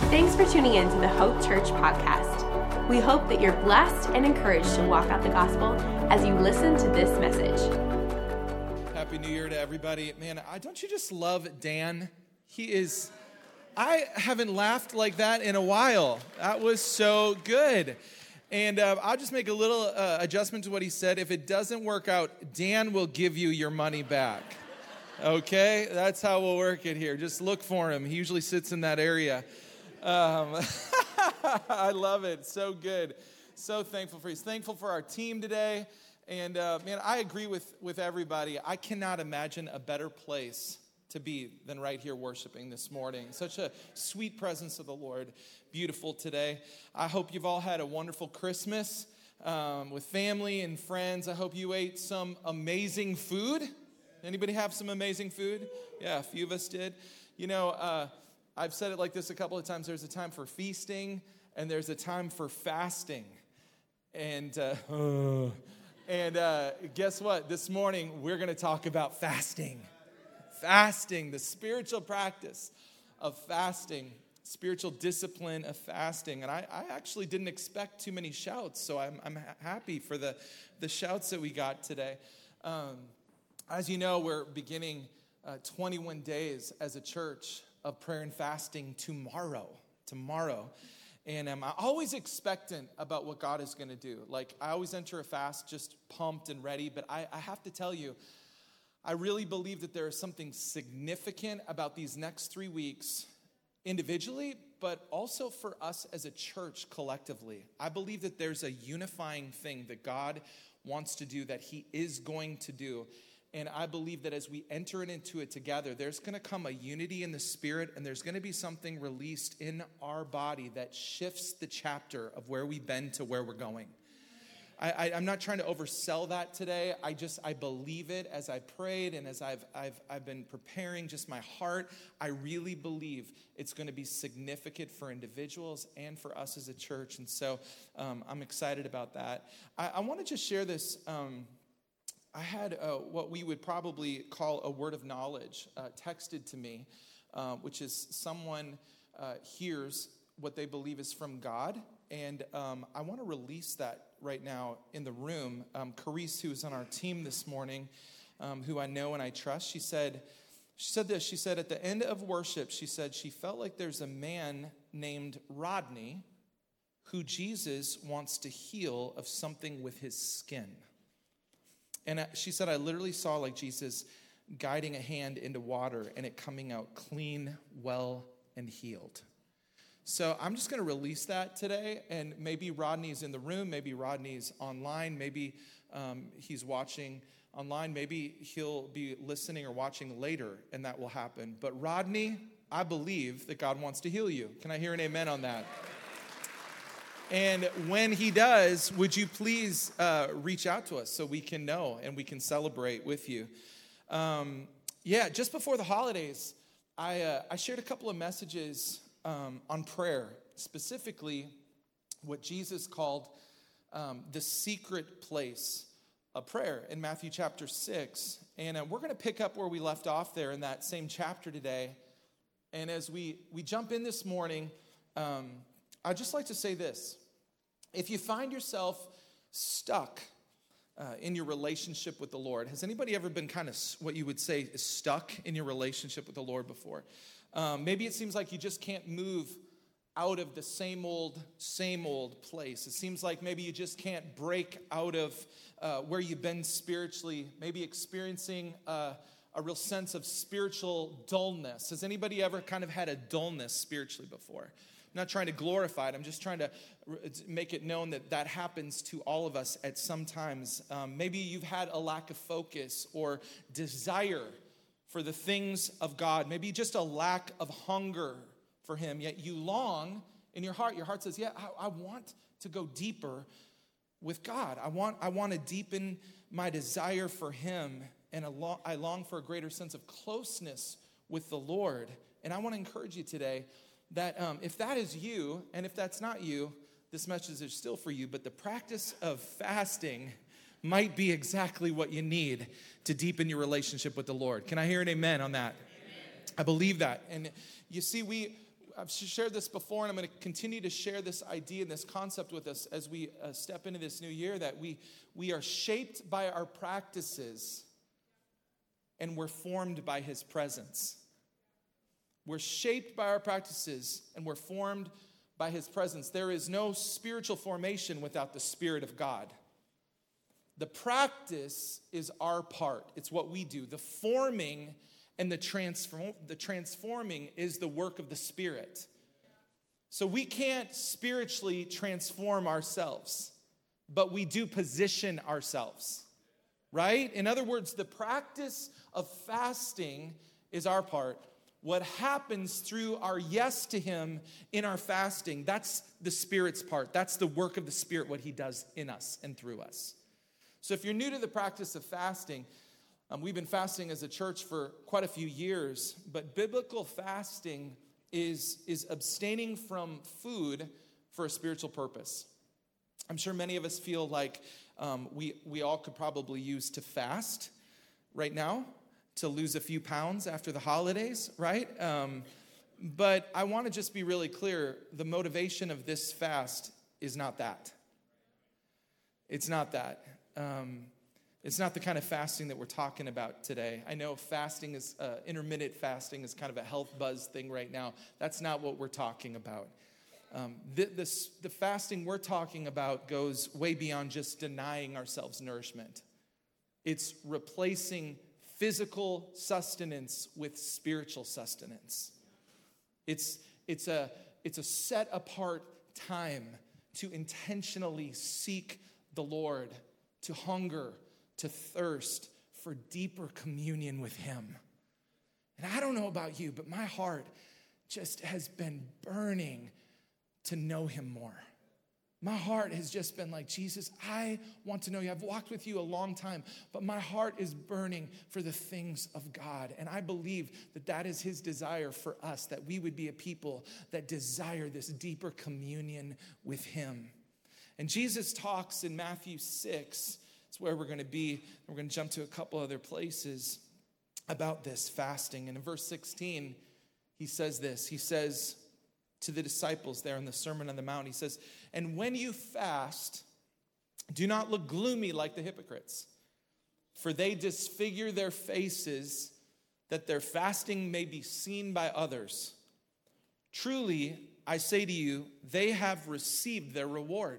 Thanks for tuning in to the Hope Church podcast. We hope that you're blessed and encouraged to walk out the gospel as you listen to this message. Happy New Year to everybody. Man, don't you just love Dan? I haven't laughed like that in a while. That was so good. And I'll just make a little adjustment to what he said. If it doesn't work out, Dan will give you your money back. Okay? That's how we'll work it here. Just look for him. He usually sits in that area. I love it. So good. So thankful for you. Thankful for our team today. And man, I agree with everybody. I cannot imagine a better place to be than right here worshiping this morning. Such a sweet presence of the Lord. Beautiful today. I hope you've all had a wonderful Christmas with family and friends. I hope you ate some amazing food. Anybody have some amazing food? Yeah, a few of us did. You know, I've said it like this a couple of times. There's a time for feasting and there's a time for fasting. And guess what? This morning we're going to talk about fasting. Fasting, the spiritual practice of fasting, spiritual discipline of fasting. And I actually didn't expect too many shouts, so I'm happy for the shouts that we got today. As you know, we're beginning 21 days as a church of prayer and fasting tomorrow. And I'm always expectant about what God is going to do. Like, I always enter a fast just pumped and ready, but I have to tell you, I really believe that there is something significant about these next 3 weeks individually, but also for us as a church collectively. I believe that there's a unifying thing that God wants to do, that he is going to do. And I believe that as we enter into it together, there's going to come a unity in the spirit, and there's going to be something released in our body that shifts the chapter of where we've been to where we're going. I'm not trying to oversell that today. I believe it as I prayed and as I've been preparing just my heart. I really believe it's going to be significant for individuals and for us as a church. And so I'm excited about that. I want to just share this. I had what we would probably call a word of knowledge texted to me, which is someone hears what they believe is from God. And I want to release that right now in the room. Carice, who is on our team this morning, who I know and I trust, she said this. She said at the end of worship, she said she felt like there's a man named Rodney who Jesus wants to heal of something with his skin. And she said, I literally saw like Jesus guiding a hand into water and it coming out clean, well, and healed. So I'm just going to release that today, and maybe Rodney's in the room, maybe Rodney's online, maybe he's watching online, maybe he'll be listening or watching later, and that will happen. But Rodney, I believe that God wants to heal you. Can I hear an amen on that? And when he does, would you please reach out to us so we can know and we can celebrate with you? Just before the holidays, I shared a couple of messages on prayer, specifically what Jesus called the secret place of prayer in Matthew chapter 6. And we're going to pick up where we left off there in that same chapter today. And as we jump in this morning, I'd just like to say this. If you find yourself stuck in your relationship with the Lord, has anybody ever been kind of what you would say is stuck in your relationship with the Lord before? Maybe it seems like you just can't move out of the same old place. It seems like maybe you just can't break out of where you've been spiritually, maybe experiencing a real sense of spiritual dullness. Has anybody ever kind of had a dullness spiritually before? I'm not trying to glorify it. I'm just trying to make it known that happens to all of us at some times. Maybe you've had a lack of focus or desire for the things of God. Maybe just a lack of hunger for him, yet you long in your heart. Your heart says, yeah, I want to go deeper with God. I want to deepen my desire for him, and I long for a greater sense of closeness with the Lord. And I want to encourage you today that if that is you, and if that's not you, this message is still for you, but the practice of fasting might be exactly what you need to deepen your relationship with the Lord. Can I hear an amen on that? Amen. I believe that. And you see, I've shared this before, and I'm going to continue to share this idea and this concept with us as we step into this new year, that we are shaped by our practices and we're formed by his presence. We're shaped by our practices and we're formed by his presence. There is no spiritual formation without the Spirit of God. The practice is our part. It's what we do. The forming and the transforming is the work of the Spirit. So we can't spiritually transform ourselves, but we do position ourselves, right? In other words, the practice of fasting is our part. What happens through our yes to him in our fasting, that's the Spirit's part. That's the work of the Spirit, what he does in us and through us. So if you're new to the practice of fasting, we've been fasting as a church for quite a few years, but biblical fasting is abstaining from food for a spiritual purpose. I'm sure many of us feel like we all could probably use to fast right now, to lose a few pounds after the holidays, right? But I want to just be really clear. The motivation of this fast is not that. It's not that. It's not the kind of fasting that we're talking about today. I know fasting is, intermittent fasting is kind of a health buzz thing right now. That's not what we're talking about. The fasting we're talking about goes way beyond just denying ourselves nourishment. It's replacing physical sustenance with spiritual sustenance. It's a set apart time to intentionally seek the Lord, to hunger, to thirst for deeper communion with him. And I don't know about you, but my heart just has been burning to know him more. My heart has just been like, Jesus, I want to know you. I've walked with you a long time, but my heart is burning for the things of God. And I believe that that is his desire for us, that we would be a people that desire this deeper communion with him. And Jesus talks in Matthew 6, it's where we're going to be. We're going to jump to a couple other places about this fasting. And in verse 16, he says this. He says to the disciples there in the Sermon on the Mount, he says, "And when you fast, do not look gloomy like the hypocrites, for they disfigure their faces, that their fasting may be seen by others. Truly, I say to you, they have received their reward.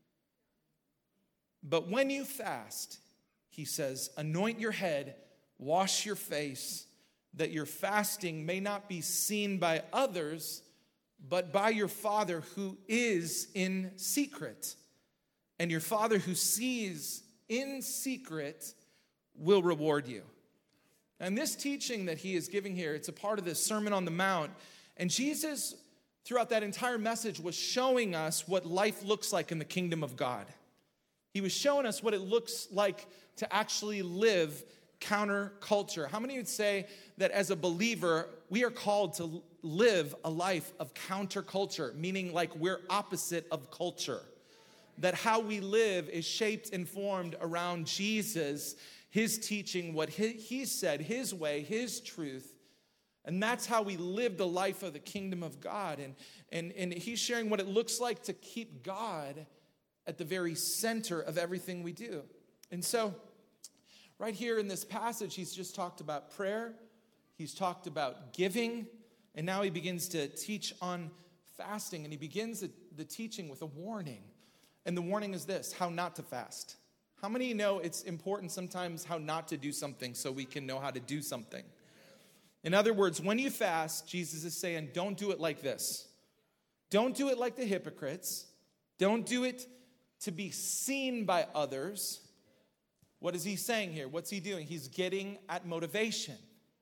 But when you fast," he says, "anoint your head, wash your face, that your fasting may not be seen by others, but by your Father who is in secret. And your Father who sees in secret will reward you." And this teaching that he is giving here, it's a part of the Sermon on the Mount. And Jesus, throughout that entire message, was showing us what life looks like in the kingdom of God. He was showing us what it looks like to actually live counterculture. How many would say that as a believer, we are called to live a life of counterculture, meaning like we're opposite of culture? That how we live is shaped and formed around Jesus, his teaching, what he said, his way, his truth. And that's how we live the life of the kingdom of God. And he's sharing what it looks like to keep God at the very center of everything we do. And so, right here in this passage, he's just talked about prayer. He's talked about giving. And now he begins to teach on fasting. And he begins the teaching with a warning. And the warning is this: how not to fast. How many know it's important sometimes how not to do something so we can know how to do something? In other words, when you fast, Jesus is saying, don't do it like this. Don't do it like the hypocrites. Don't do it to be seen by others. What is he saying here? What's he doing? He's getting at motivation.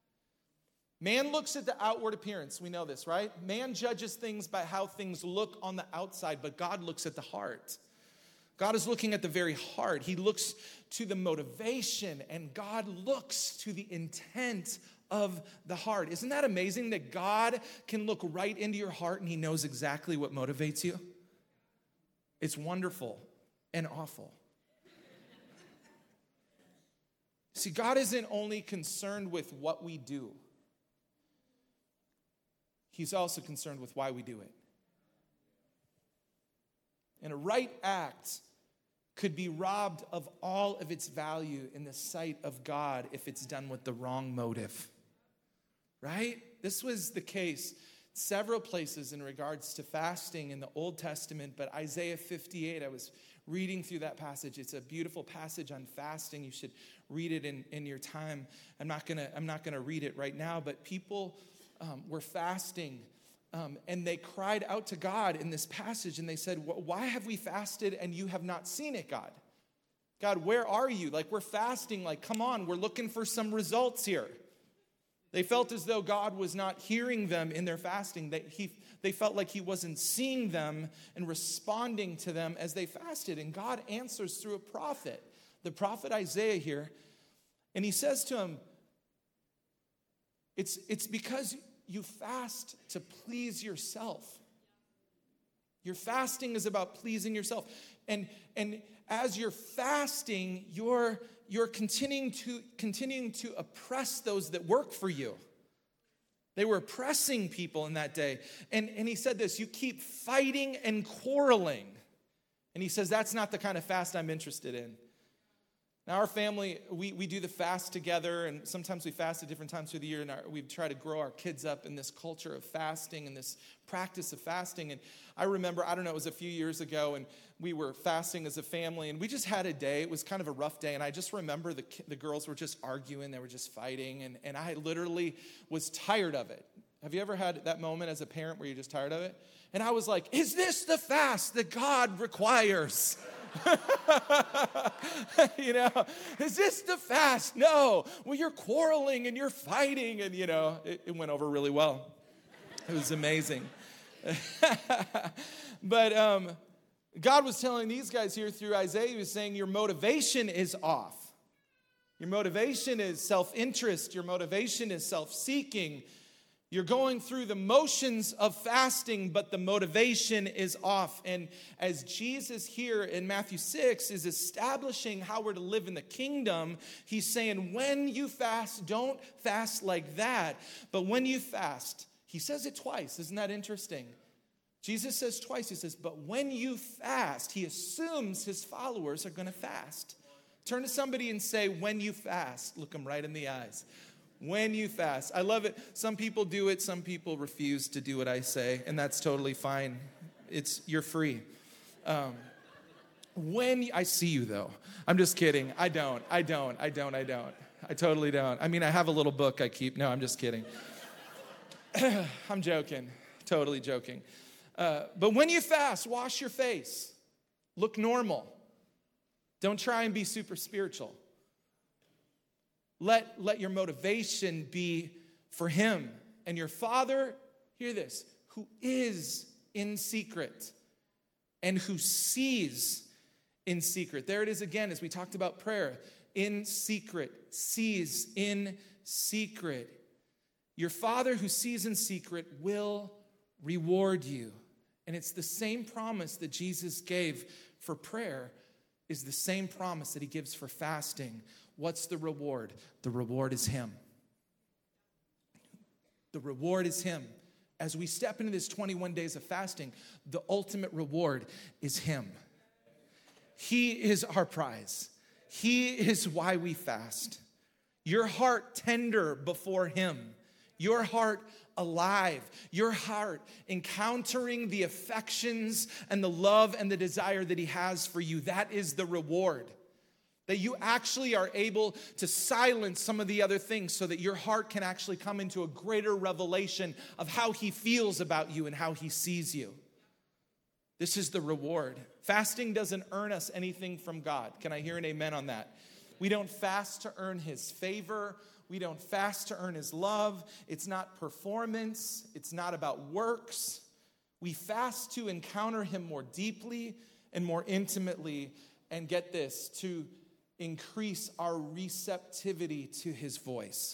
Man looks at the outward appearance. We know this, right? Man judges things by how things look on the outside, but God looks at the heart. God is looking at the very heart. He looks to the motivation, and God looks to the intent of the heart. Isn't that amazing that God can look right into your heart and he knows exactly what motivates you? It's wonderful and awful. See, God isn't only concerned with what we do. He's also concerned with why we do it. And a right act could be robbed of all of its value in the sight of God if it's done with the wrong motive. Right? This was the case several places in regards to fasting in the Old Testament, but Isaiah 58, I was reading through that passage. It's a beautiful passage on fasting. You should read it in your time. I'm not gonna read it right now, but people were fasting, and they cried out to God in this passage, and they said, why have we fasted and you have not seen it, God? God, where are you? Like, we're fasting. Like, come on, we're looking for some results here. They felt as though God was not hearing them in their fasting. They felt like he wasn't seeing them and responding to them as they fasted. And God answers through a prophet, the prophet Isaiah here. And he says to him, it's because you fast to please yourself. Your fasting is about pleasing yourself. And as you're fasting, you're continuing to oppress those that work for you. They were oppressing people in that day. And he said this, you keep fighting and quarreling. And he says, that's not the kind of fast I'm interested in. Now, our family, we do the fast together, and sometimes we fast at different times through the year, and we try to grow our kids up in this culture of fasting and this practice of fasting. And I remember, it was a few years ago, and we were fasting as a family, and we just had a day. It was kind of a rough day, and I just remember the girls were just arguing. They were just fighting, and I literally was tired of it. Have you ever had that moment as a parent where you're just tired of it? And I was like, is this the fast that God requires? Is this the fast? No. Well, you're quarreling and you're fighting, and it went over really well. It was amazing. But God was telling these guys here through Isaiah, he was saying your motivation is off. Your motivation is self-interest. Your motivation is self-seeking. You're going through the motions of fasting, but the motivation is off. And as Jesus here in Matthew 6 is establishing how we're to live in the kingdom, he's saying, when you fast, don't fast like that. But when you fast, he says it twice. Isn't that interesting? Jesus says twice, he says, but when you fast, he assumes his followers are going to fast. Turn to somebody and say, when you fast, look them right in the eyes. When you fast. I love it. Some people do it. Some people refuse to do what I say, and that's totally fine. You're free. I see you, though. I'm just kidding. I don't. I totally don't. I mean, I have a little book I keep. No, I'm just kidding. I'm joking. Totally joking. But when you fast, wash your face. Look normal. Don't try and be super spiritual. Let your motivation be for him. And your Father, hear this, who is in secret and who sees in secret. There it is again, as we talked about prayer. In secret, sees in secret. Your Father who sees in secret will reward you. And it's the same promise that Jesus gave for prayer is the same promise that he gives for fasting. What's the reward? The reward is him. The reward is him. As we step into this 21 days of fasting, the ultimate reward is him. He is our prize. He is why we fast. Your heart tender before him. Your heart alive. Your heart encountering the affections and the love and the desire that he has for you. That is the reward. That you actually are able to silence some of the other things so that your heart can actually come into a greater revelation of how he feels about you and how he sees you. This is the reward. Fasting doesn't earn us anything from God. Can I hear an amen on that? We don't fast to earn his favor. We don't fast to earn his love. It's not performance. It's not about works. We fast to encounter him more deeply and more intimately, and get this, to increase our receptivity to his voice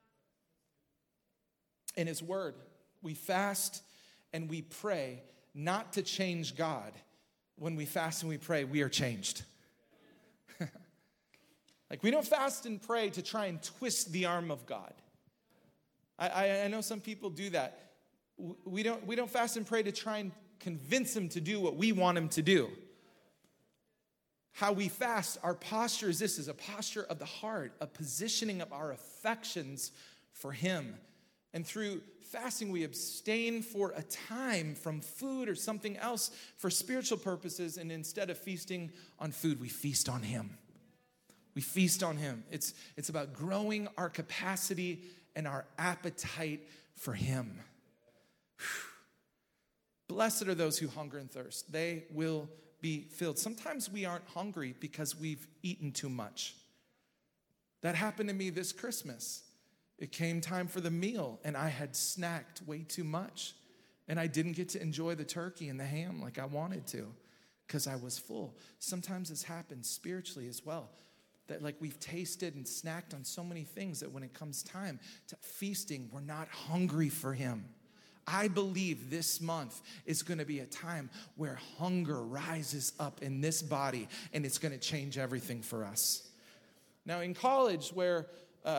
and his word. We fast and we pray not to change God. When we fast and we pray, we are changed. Like, we don't fast and pray to try and twist the arm of God. I know some people do that. We don't fast and pray to try and convince him to do what we want him to do. How we fast, our posture is this, is a posture of the heart, a positioning of our affections for him. And through fasting, we abstain for a time from food or something else for spiritual purposes, and instead of feasting on food, we feast on him. We feast on him. It's about growing our capacity and our appetite for him. Blessed are those who hunger and thirst. They will be filled. Sometimes we aren't hungry because we've eaten too much. That happened to me this Christmas. It came time for the meal, and I had snacked way too much. And I didn't get to enjoy the turkey and the ham like I wanted to because I was full. Sometimes this happens spiritually as well. That like we've tasted and snacked on so many things that when it comes time to feasting, we're not hungry for him. I believe this month is going to be a time where hunger rises up in this body, and it's going to change everything for us. Now in college, where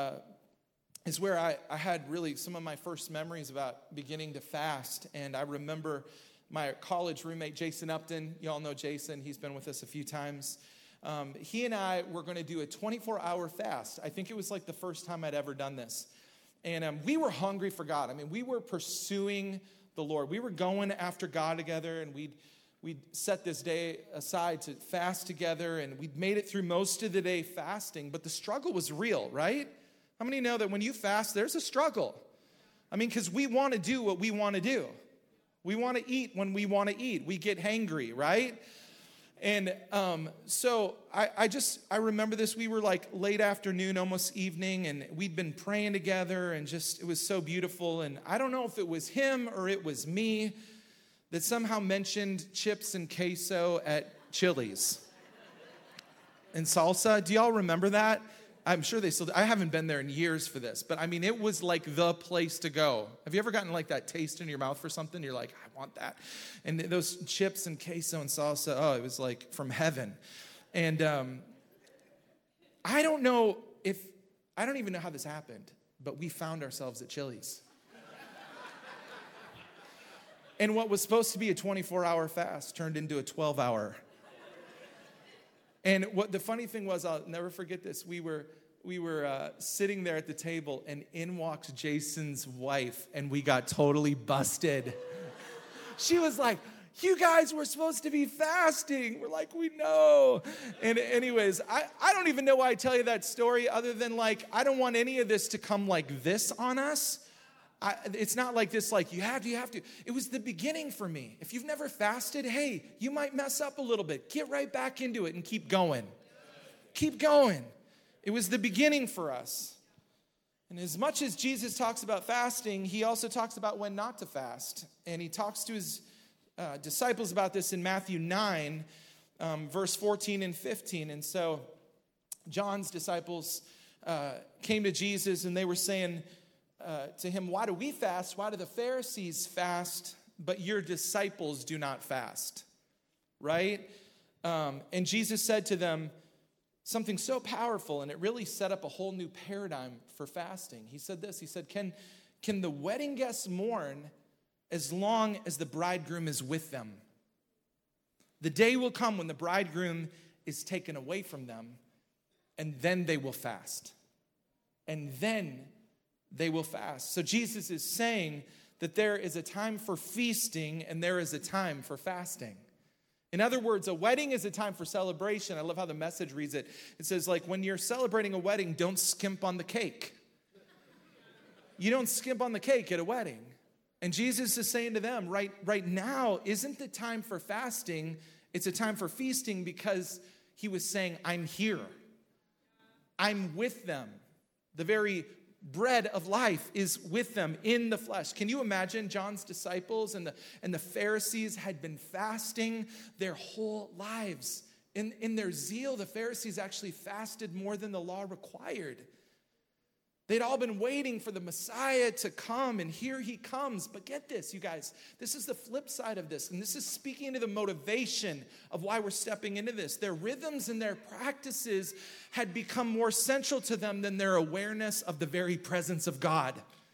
I had really some of my first memories about beginning to fast, and I remember my college roommate, Jason Upton. You all know Jason. He's been with us a few times. He and I were going to do a 24-hour fast. I think it was like the first time I'd ever done this. And we were hungry for God. I mean, we were pursuing the Lord. We were going after God together, and we'd set this day aside to fast together, and we'd made it through most of the day fasting, but the struggle was real, right? How many know that when you fast, there's a struggle? I mean, because we want to do what we want to do. We want to eat when we want to eat. We get hangry, right? And so I remember this. We were like late afternoon, almost evening, and we'd been praying together, and just, it was so beautiful. And I don't know if it was him or it was me that somehow mentioned chips and queso at Chili's and salsa. Do y'all remember that? I'm sure they still do. I haven't been there in years for this, but I mean, it was like the place to go. Have you ever gotten like that taste in your mouth for something? You're like, I want that. And those chips and queso and salsa, oh, it was like from heaven. And I don't even know how this happened, but we found ourselves at Chili's. And what was supposed to be a 24-hour fast turned into a 12-hour. And what the funny thing was, I'll never forget this. We were sitting there at the table, and in walks Jason's wife, and we got totally busted. She was like, "You guys were supposed to be fasting." We're like, "We know." And anyways, I don't even know why I tell you that story, other than like, I don't want any of this to come like this on us. It's not like this, like, you have to. It was the beginning for me. If you've never fasted, hey, you might mess up a little bit. Get right back into it and keep going. Keep going. It was the beginning for us. And as much as Jesus talks about fasting, he also talks about when not to fast. And he talks to his disciples about this in Matthew 9, verse 14 and 15. And so John's disciples came to Jesus, and they were saying to him, "Why do we fast? Why do the Pharisees fast, but your disciples do not fast?" Right? And Jesus said to them something so powerful, and it really set up a whole new paradigm for fasting. He said this, he said, can the wedding guests mourn as long as the bridegroom is with them? The day will come when the bridegroom is taken away from them, and then they will fast. And then they will fast. So Jesus is saying that there is a time for feasting and there is a time for fasting. In other words, a wedding is a time for celebration. I love how the Message reads it. It says, like, when you're celebrating a wedding, don't skimp on the cake. You don't skimp on the cake at a wedding. And Jesus is saying to them, right now isn't the time for fasting. It's a time for feasting, because he was saying, I'm here. I'm with them. The very bread of life is with them in the flesh. Can you imagine? John's disciples and the Pharisees had been fasting their whole lives. In their zeal, the Pharisees actually fasted more than the law required. They'd all been waiting for the Messiah to come, and here he comes. But get this, you guys, this is the flip side of this, and this is speaking to the motivation of why we're stepping into this. Their rhythms and their practices had become more central to them than their awareness of the very presence of God.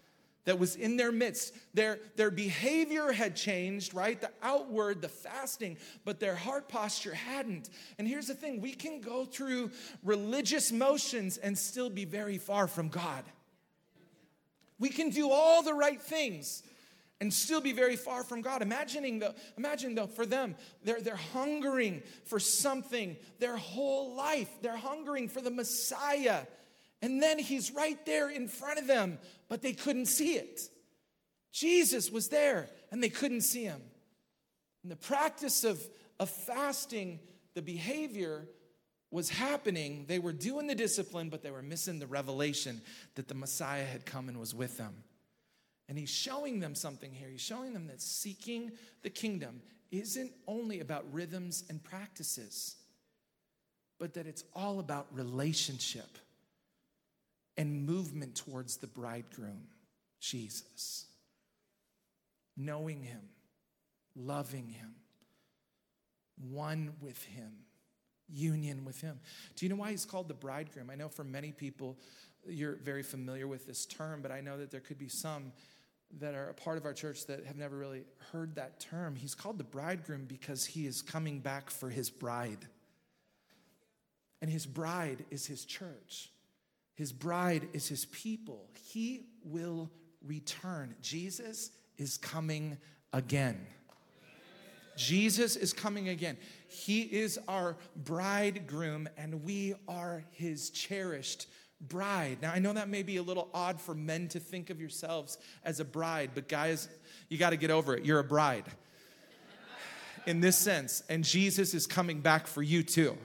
that was in their midst. Their behavior had changed, right? The outward, the fasting, but their heart posture hadn't. And here's the thing, we can go through religious motions and still be very far from God. We can do all the right things and still be very far from God. Imagine though, for them, they're hungering for something their whole life. They're hungering for the Messiah. And then he's right there in front of them, but they couldn't see it. Jesus was there, and they couldn't see him. And the practice of fasting, the behavior was happening. They were doing the discipline, but they were missing the revelation that the Messiah had come and was with them. And he's showing them something here. He's showing them that seeking the kingdom isn't only about rhythms and practices, but that it's all about relationship and movement towards the bridegroom, Jesus. Knowing him, loving him, one with him, union with him. Do you know why he's called the bridegroom? I know for many people, you're very familiar with this term, but I know that there could be some that are a part of our church that have never really heard that term. He's called the bridegroom because he is coming back for his bride. And his bride is his church. His bride is his people. He will return. Jesus is coming again. Jesus is coming again. He is our bridegroom, and we are his cherished bride. Now, I know that may be a little odd for men to think of yourselves as a bride, but guys, you got to get over it. You're a bride in this sense, and Jesus is coming back for you too.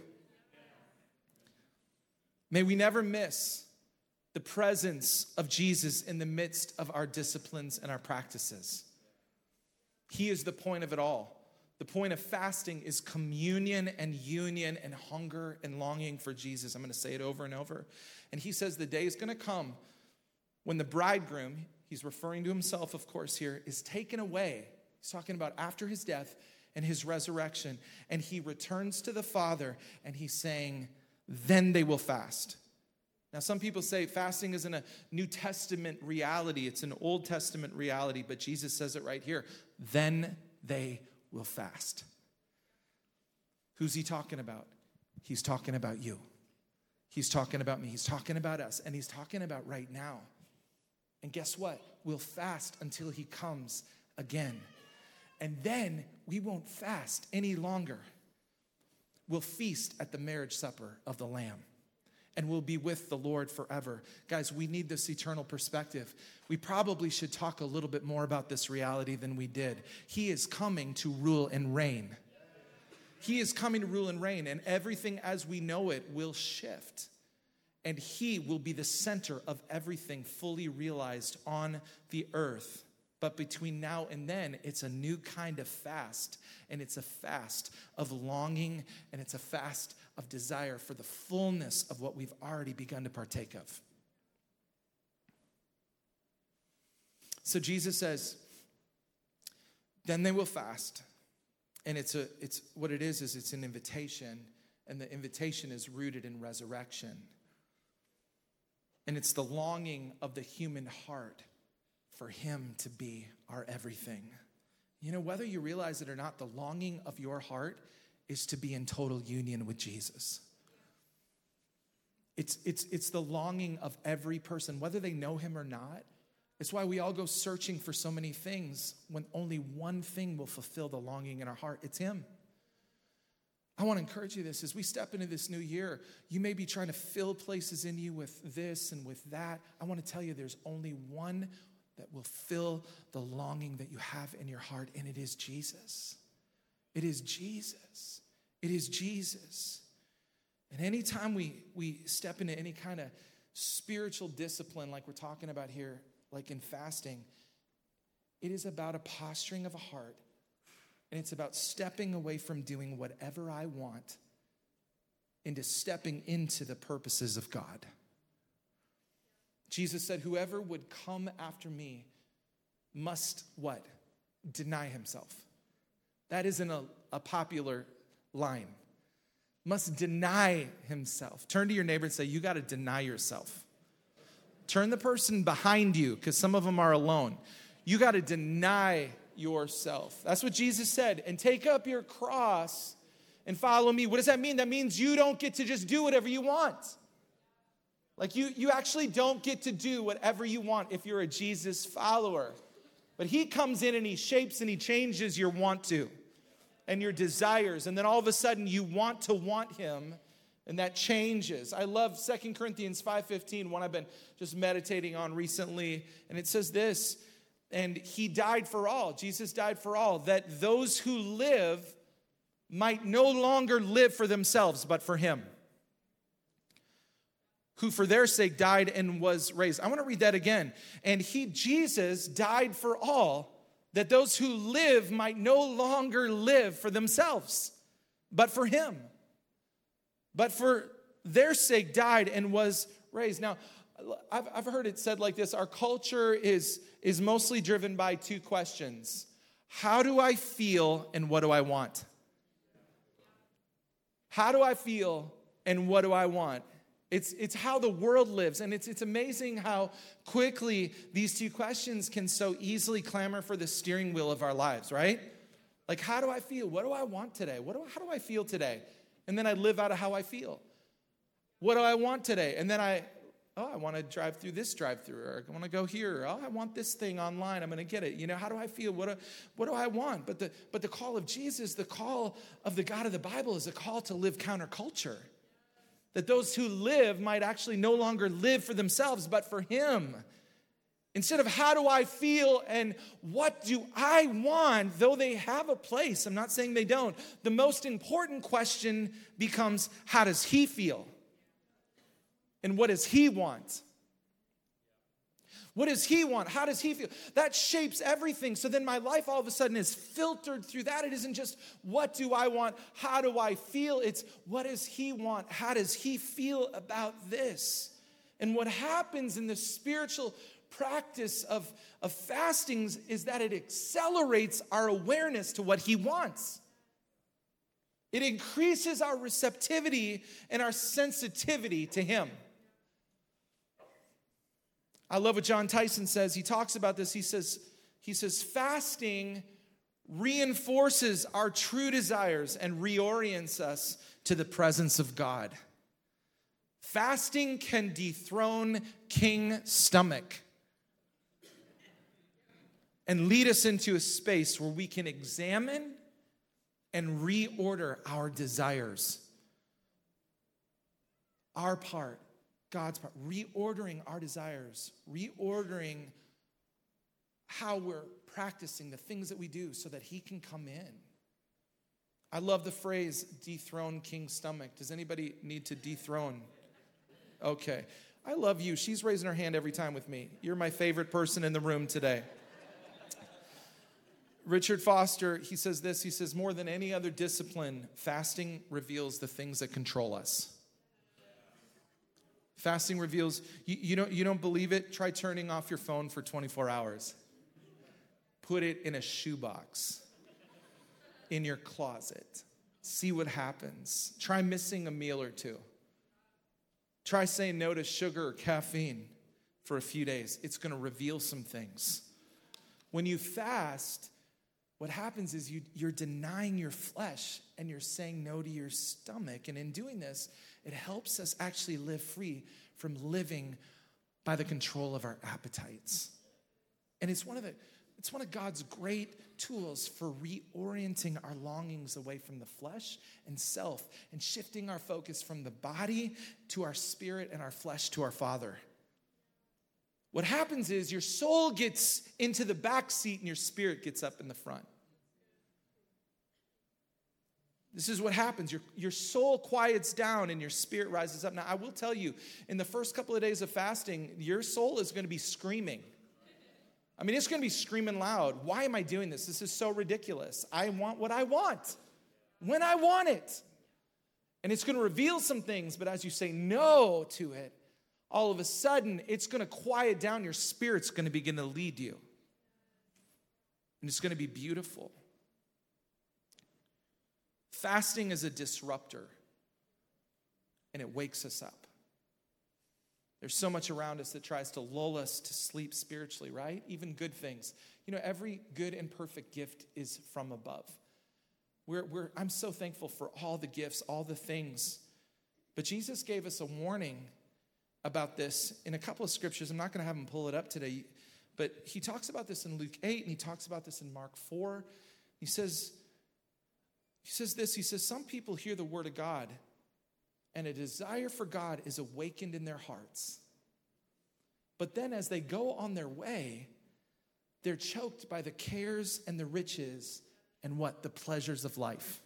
May we never miss the presence of Jesus in the midst of our disciplines and our practices. He is the point of it all. The point of fasting is communion and union and hunger and longing for Jesus. I'm going to say it over and over. And he says the day is going to come when the bridegroom, he's referring to himself, of course, here, is taken away. He's talking about after his death and his resurrection. And he returns to the Father, and he's saying, then they will fast. Now, some people say fasting isn't a New Testament reality. It's an Old Testament reality, but Jesus says it right here. Then they will fast. Who's he talking about? He's talking about you. He's talking about me. He's talking about us. And he's talking about right now. And guess what? We'll fast until he comes again. And then we won't fast any longer. We'll feast at the marriage supper of the Lamb. And we'll be with the Lord forever. Guys, we need this eternal perspective. We probably should talk a little bit more about this reality than we did. He is coming to rule and reign. He is coming to rule and reign, and everything as we know it will shift. And he will be the center of everything fully realized on the earth. But between now and then, it's a new kind of fast. And it's a fast of longing, and it's a fast of desire for the fullness of what we've already begun to partake of. So Jesus says, then they will fast. And it's what it is it's an invitation. And the invitation is rooted in resurrection. And it's the longing of the human heart for him to be our everything. You know, whether you realize it or not, the longing of your heart is to be in total union with Jesus. It's the longing of every person, whether they know him or not. It's why we all go searching for so many things when only one thing will fulfill the longing in our heart. It's him. I want to encourage you this. As we step into this new year, you may be trying to fill places in you with this and with that. I want to tell you there's only one that will fill the longing that you have in your heart, and it is Jesus. It is Jesus. It is Jesus. And anytime we step into any kind of spiritual discipline like we're talking about here, like in fasting, it is about a posturing of a heart, and it's about stepping away from doing whatever I want into stepping into the purposes of God. Jesus said, whoever would come after me must what? Deny himself. That isn't a popular line. Must deny himself. Turn to your neighbor and say, you got to deny yourself. Turn the person behind you, because some of them are alone. You got to deny yourself. That's what Jesus said. And take up your cross and follow me. What does that mean? That means you don't get to just do whatever you want. Like you actually don't get to do whatever you want if you're a Jesus follower. But he comes in and he shapes and he changes your want to and your desires. And then all of a sudden you want to want him, and that changes. I love 2 Corinthians 5:15, one I've been just meditating on recently. And it says this, and he died for all, Jesus died for all, that those who live might no longer live for themselves, but for him, who for their sake died and was raised. I want to read that again. And Jesus died for all, that those who live might no longer live for themselves, but for him. But for their sake died and was raised. Now, I've heard it said like this: our culture is mostly driven by two questions. How do I feel and what do I want? How do I feel and what do I want? It's how the world lives, and it's amazing how quickly these two questions can so easily clamor for the steering wheel of our lives, right? Like, how do I feel? What do I want today? How do I feel today? And then I live out of how I feel. What do I want today? And then I want to drive through this drive-through, or I want to go here. Oh, I want this thing online. I'm going to get it. How do I feel? What do I want? But the call of Jesus, the call of the God of the Bible, is a call to live counterculture. That those who live might actually no longer live for themselves, but for him. Instead of how do I feel and what do I want, though they have a place, I'm not saying they don't, the most important question becomes, how does he feel? And what does he want? What does he want? How does he feel? That shapes everything. So then my life all of a sudden is filtered through that. It isn't just what do I want? How do I feel? It's what does he want? How does he feel about this? And what happens in the spiritual practice of fasting is that it accelerates our awareness to what he wants. It increases our receptivity and our sensitivity to him. I love what John Tyson says. He talks about this. He says, fasting reinforces our true desires and reorients us to the presence of God. Fasting can dethrone King Stomach and lead us into a space where we can examine and reorder our desires. Our part. God's part, reordering our desires, reordering how we're practicing the things that we do so that he can come in. I love the phrase, dethrone King Stomach. Does anybody need to dethrone? Okay. I love you. She's raising her hand every time with me. You're my favorite person in the room today. Richard Foster, he says this, he says, more than any other discipline, fasting reveals the things that control us. Fasting reveals, you don't believe it? Try turning off your phone for 24 hours. Put it in a shoebox in your closet. See what happens. Try missing a meal or two. Try saying no to sugar or caffeine for a few days. It's going to reveal some things. When you fast, what happens is you're denying your flesh and you're saying no to your stomach. And in doing this, it helps us actually live free from living by the control of our appetites. And it's one of God's great tools for reorienting our longings away from the flesh and self and shifting our focus from the body to our spirit and our flesh to our Father. What happens is your soul gets into the back seat and your spirit gets up in the front. This is what happens. Your soul quiets down and your spirit rises up. Now, I will tell you, in the first couple of days of fasting, your soul is going to be screaming. I mean, it's going to be screaming loud. Why am I doing this? This is so ridiculous. I want what I want when I want it. And it's going to reveal some things, but as you say no to it, all of a sudden, it's going to quiet down. Your spirit's going to begin to lead you. And it's going to be beautiful. Fasting is a disruptor, and it wakes us up. There's so much around us that tries to lull us to sleep spiritually, right? Even good things. You know, every good and perfect gift is from above. I'm so thankful for all the gifts, all the things. But Jesus gave us a warning about this in a couple of scriptures. I'm not going to have him pull it up today. But he talks about this in Luke 8, and he talks about this in Mark 4. He says this, some people hear the word of God, and a desire for God is awakened in their hearts. But then as they go on their way, they're choked by the cares and the riches and what? The pleasures of life.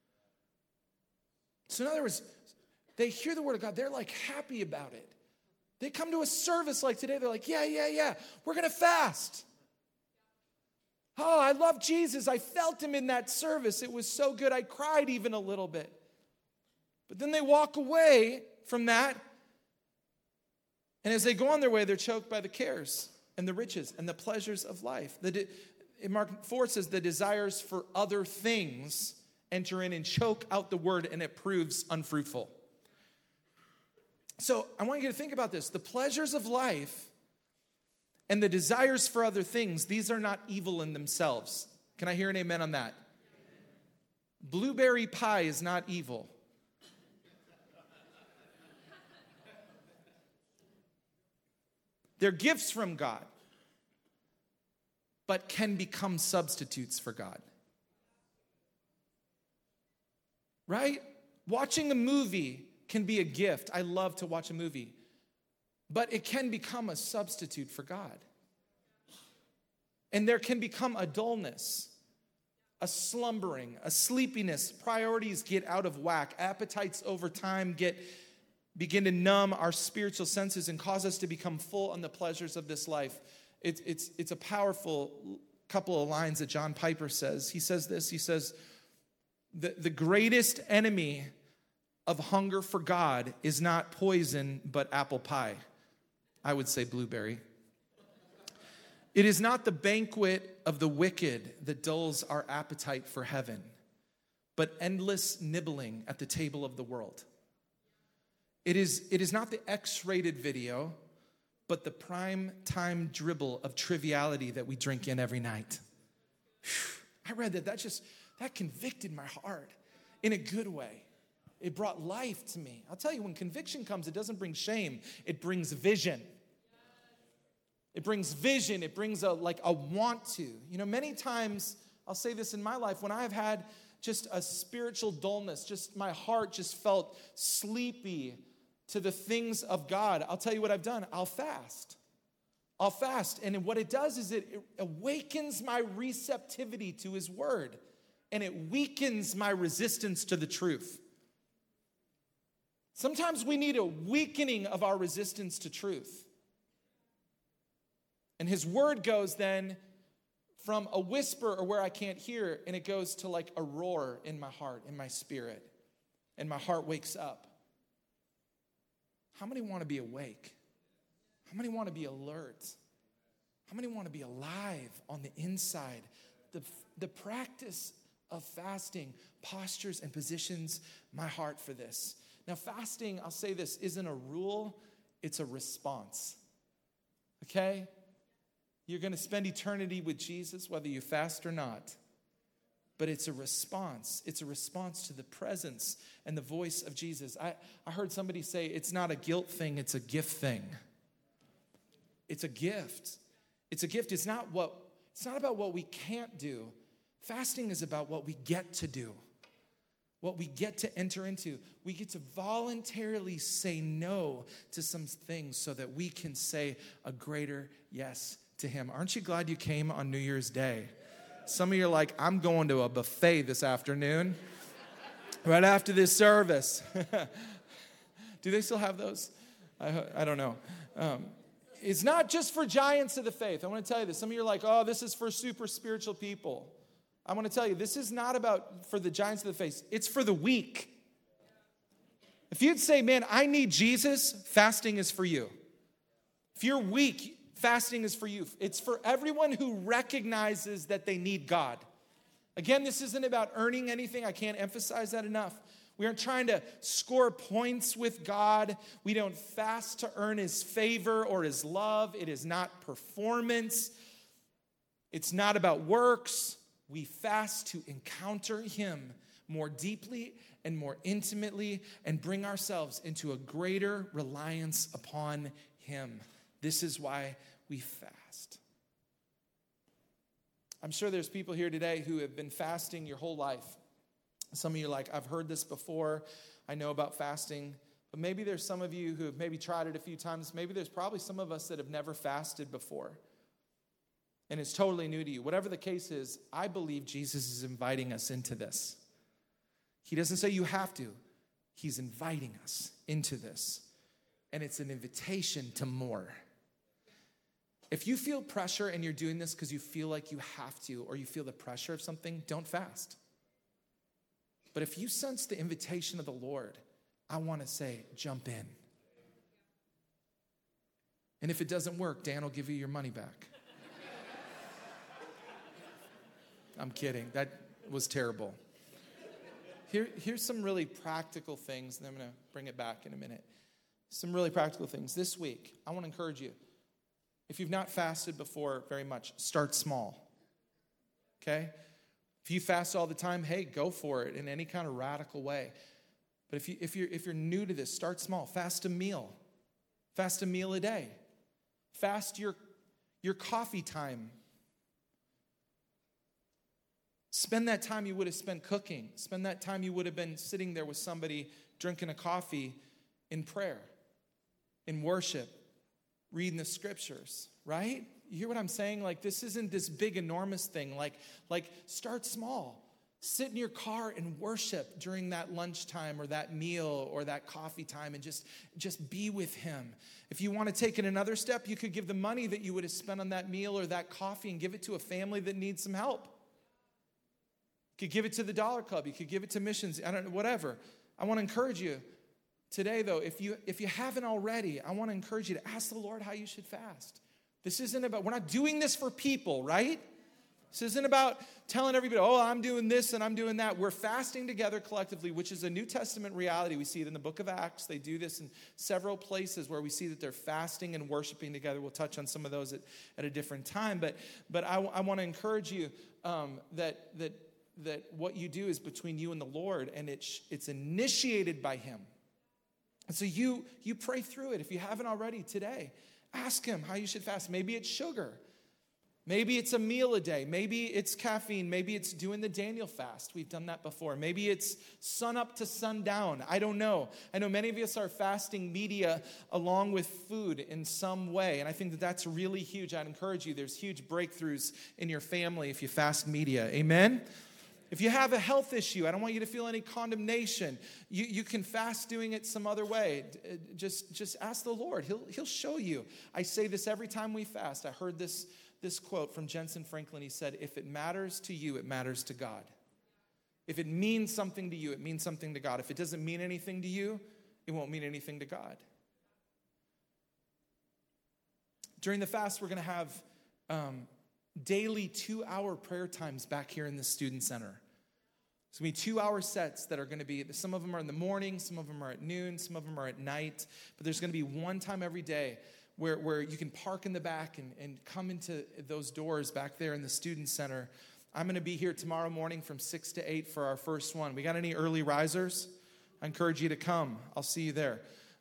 So in other words, they hear the word of God, they're like happy about it. They come to a service like today, they're like, yeah, we're going to fast. Oh, I love Jesus. I felt him in that service. It was so good. I cried even a little bit. But then they walk away from that, and as they go on their way, they're choked by the cares and the riches and the pleasures of life. In Mark 4 says the desires for other things enter in and choke out the word, and it proves unfruitful. So I want you to think about this. The pleasures of life and the desires for other things, these are not evil in themselves. Can I hear an amen on that? Blueberry pie is not evil. They're gifts from God, but can become substitutes for God. Right? Watching a movie can be a gift. I love to watch a movie. But it can become a substitute for God. And there can become a dullness, a slumbering, a sleepiness. Priorities get out of whack. Appetites over time begin to numb our spiritual senses and cause us to become full on the pleasures of this life. It's a powerful couple of lines that John Piper says. He says this, he says, the greatest enemy of hunger for God is not poison, but apple pie. I would say blueberry. It is not the banquet of the wicked that dulls our appetite for heaven, but endless nibbling at the table of the world. It is not the X-rated video, but the prime time dribble of triviality that we drink in every night. I read that convicted my heart in a good way. It brought life to me. I'll tell you, when conviction comes, it doesn't bring shame. It brings vision. It brings vision. It brings a want to. You know, many times, I'll say this in my life, when I've had just a spiritual dullness, just my heart just felt sleepy to the things of God, I'll tell you what I've done. I'll fast. And what it does is it awakens my receptivity to his word. And it weakens my resistance to the truth. Sometimes we need a weakening of our resistance to truth. And his word goes then from a whisper or where I can't hear, and it goes to like a roar in my heart, in my spirit. And my heart wakes up. How many want to be awake? How many want to be alert? How many want to be alive on the inside? The practice of fasting postures and positions my heart for this. Now, fasting, I'll say this, isn't a rule, it's a response. Okay? You're going to spend eternity with Jesus, whether you fast or not. But it's a response. It's a response to the presence and the voice of Jesus. I heard somebody say it's not a guilt thing, it's a gift thing. It's a gift. It's a gift. It's not about what we can't do. Fasting is about what we get to do. What we get to enter into. We get to voluntarily say no to some things so that we can say a greater yes to him. Aren't you glad you came on New Year's Day? Some of you are like, I'm going to a buffet this afternoon, right after this service. Do they still have those? I don't know. It's not just for giants of the faith. I want to tell you this. Some of you are like, oh, this is for super spiritual people. I want to tell you, this is not about for the giants of the faith. It's for the weak. If you'd say, man, I need Jesus, fasting is for you. If you're weak, fasting is for you. It's for everyone who recognizes that they need God. Again, this isn't about earning anything. I can't emphasize that enough. We aren't trying to score points with God. We don't fast to earn his favor or his love. It is not performance. It's not about works. We fast to encounter him more deeply and more intimately and bring ourselves into a greater reliance upon him. This is why we fast. I'm sure there's people here today who have been fasting your whole life. Some of you are like, I've heard this before. I know about fasting. But maybe there's some of you who have maybe tried it a few times. Maybe there's probably some of us that have never fasted before. And it's totally new to you. Whatever the case is, I believe Jesus is inviting us into this. He doesn't say you have to. He's inviting us into this. And it's an invitation to more. If you feel pressure and you're doing this because you feel like you have to, or you feel the pressure of something, don't fast. But if you sense the invitation of the Lord, I want to say, jump in. And if it doesn't work, Dan will give you your money back. I'm kidding. That was terrible. Here's some really practical things, and I'm going to bring it back in a minute. Some really practical things. This week, I want to encourage you. If you've not fasted before very much, start small. Okay? If you fast all the time, hey, go for it in any kind of radical way. But if you're new to this, start small. Fast a meal. Fast a meal a day. Fast your coffee time. Spend that time you would have spent cooking. Spend that time you would have been sitting there with somebody drinking a coffee in prayer, in worship, reading the scriptures, right? You hear what I'm saying? Like, this isn't this big, enormous thing. Like start small. Sit in your car and worship during that lunchtime or that meal or that coffee time and just be with him. If you want to take it another step, you could give the money that you would have spent on that meal or that coffee and give it to a family that needs some help. You could give it to the Dollar Club. You could give it to missions. I don't know, whatever. I want to encourage you today, though, if you haven't already, I want to encourage you to ask the Lord how you should fast. This isn't about, we're not doing this for people, right? This isn't about telling everybody, oh, I'm doing this and I'm doing that. We're fasting together collectively, which is a New Testament reality. We see it in the book of Acts. They do this in several places where we see that they're fasting and worshiping together. We'll touch on some of those at a different time. But I want to encourage you that what you do is between you and the Lord, and it's initiated by him. And so you pray through it. If you haven't already today, ask him how you should fast. Maybe it's sugar. Maybe it's a meal a day. Maybe it's caffeine. Maybe it's doing the Daniel fast. We've done that before. Maybe it's sun up to sundown. I don't know. I know many of us are fasting media along with food in some way, and I think that that's really huge. I'd encourage you. There's huge breakthroughs in your family if you fast media. Amen? If you have a health issue, I don't want you to feel any condemnation. You can fast doing it some other way. Just ask the Lord. He'll show you. I say this every time we fast. I heard this quote from Jensen Franklin. He said, if it matters to you, it matters to God. If it means something to you, it means something to God. If it doesn't mean anything to you, it won't mean anything to God. During the fast, we're going to have daily 2-hour prayer times back here in the Student Center. It's going to be 2-hour sets that are going to be, some of them are in the morning, some of them are at noon, some of them are at night. But there's going to be one time every day where you can park in the back and come into those doors back there in the Student Center. I'm going to be here tomorrow morning from 6 to 8 for our first one. We got any early risers? I encourage you to come. I'll see you there.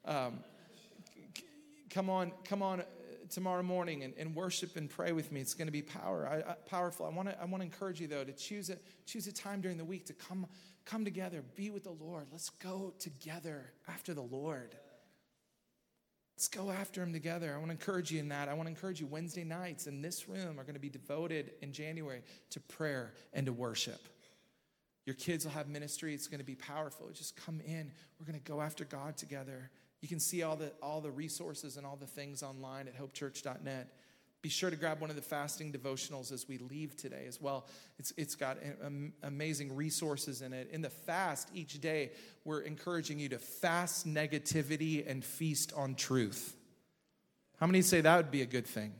Come on tomorrow morning and worship and pray with me. It's going to be powerful. I want to encourage you, though, to choose a time during the week to come together, be with the Lord. Let's go together after the Lord. Let's go after him together. I want to encourage you in that. I want to encourage you Wednesday nights in this room are going to be devoted in January to prayer and to worship. Your kids will have ministry. It's going to be powerful. Just come in. We're going to go after God together. You can see all the resources and all the things online at hopechurch.net. Be sure to grab one of the fasting devotionals as we leave today as well. It's got amazing resources in it. In the fast each day, we're encouraging you to fast negativity and feast on truth. How many say that would be a good thing?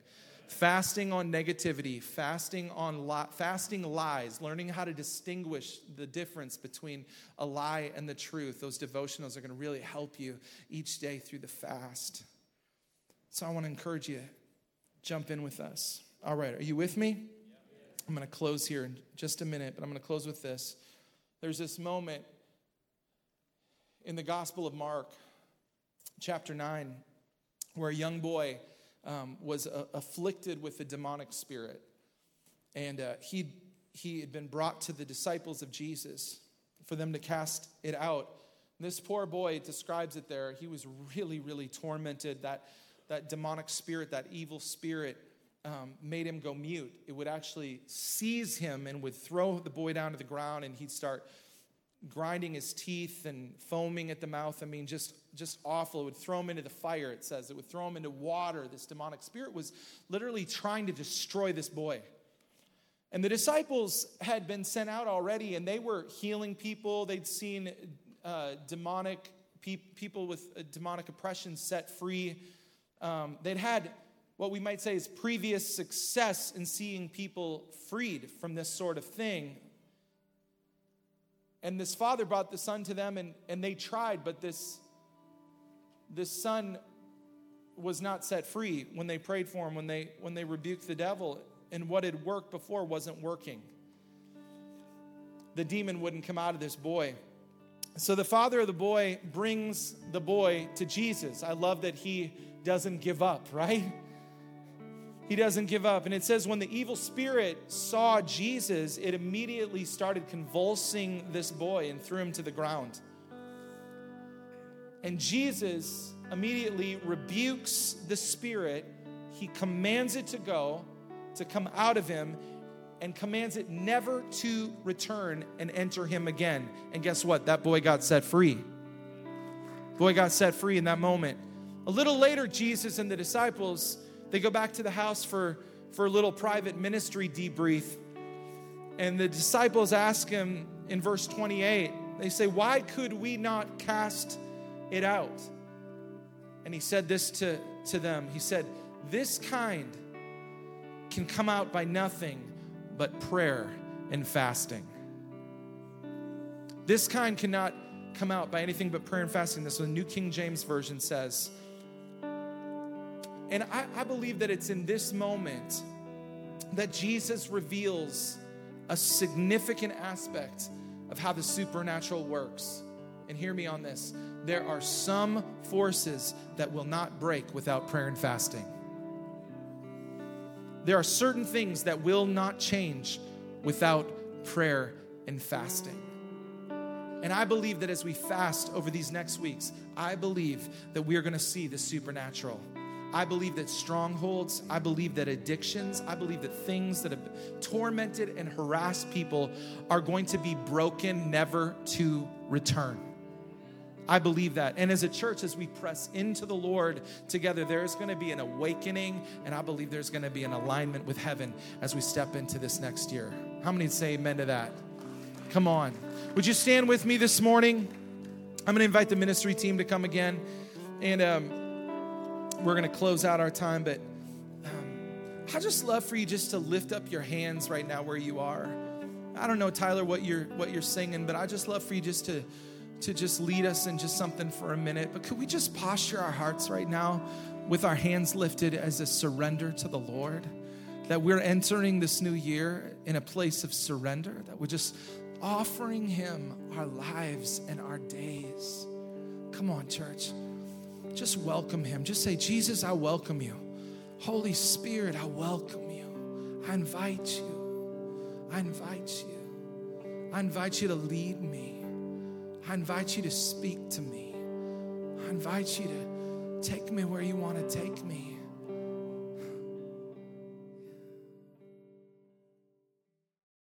Fasting on negativity, fasting lies, learning how to distinguish the difference between a lie and the truth. Those devotionals are going to really help you each day through the fast. So I want to encourage you, jump in with us. All right, are you with me? I'm going to close here in just a minute, but I'm going to close with this. There's this moment in the Gospel of Mark, chapter 9, where a young boy was afflicted with a demonic spirit. And he had been brought to the disciples of Jesus for them to cast it out. And this poor boy describes it there. He was really, really tormented. That demonic spirit, that evil spirit, made him go mute. It would actually seize him and would throw the boy down to the ground, and he'd start grinding his teeth and foaming at the mouth. I mean, just awful. It would throw him into the fire, it says. It would throw him into water. This demonic spirit was literally trying to destroy this boy. And the disciples had been sent out already, and they were healing people. They'd seen demonic people with demonic oppression set free. They'd had what we might say is previous success in seeing people freed from this sort of thing. And this father brought the son to them, and they tried, but this son was not set free when they prayed for him, when they rebuked the devil, and what had worked before wasn't working. The demon wouldn't come out of this boy. So the father of the boy brings the boy to Jesus. I love that he doesn't give up, right? He doesn't give up. And it says when the evil spirit saw Jesus, it immediately started convulsing this boy and threw him to the ground. And Jesus immediately rebukes the spirit. He commands it to go, to come out of him, and commands it never to return and enter him again. And guess what? That boy got set free. Boy got set free in that moment. A little later, Jesus and the disciples, they go back to the house for a little private ministry debrief. And the disciples ask him in verse 28, they say, "Why could we not cast it out?" And he said this to them. He said, "This kind can come out by nothing but prayer and fasting." This kind cannot come out by anything but prayer and fasting. This is what the New King James Version says. And I believe that it's in this moment that Jesus reveals a significant aspect of how the supernatural works. And hear me on this. There are some forces that will not break without prayer and fasting. There are certain things that will not change without prayer and fasting. And I believe that as we fast over these next weeks, I believe that we are going to see the supernatural. I believe that strongholds, I believe that addictions, I believe that things that have tormented and harassed people are going to be broken, never to return. I believe that. And as a church, as we press into the Lord together, there is going to be an awakening, and I believe there's going to be an alignment with heaven as we step into this next year. How many say amen to that? Come on. Would you stand with me this morning? I'm going to invite the ministry team to come again, and we're going to close out our time, but I'd just love for you just to lift up your hands right now where you are. I don't know, Tyler, what you're singing, but I just love for you just to just lead us in just something for a minute. But could we just posture our hearts right now with our hands lifted as a surrender to the Lord? That we're entering this new year in a place of surrender, that we're just offering him our lives and our days. Come on, church. Just welcome him. Just say, "Jesus, I welcome you. Holy Spirit, I welcome you. I invite you. I invite you. I invite you to lead me. I invite you to speak to me. I invite you to take me where you want to take me.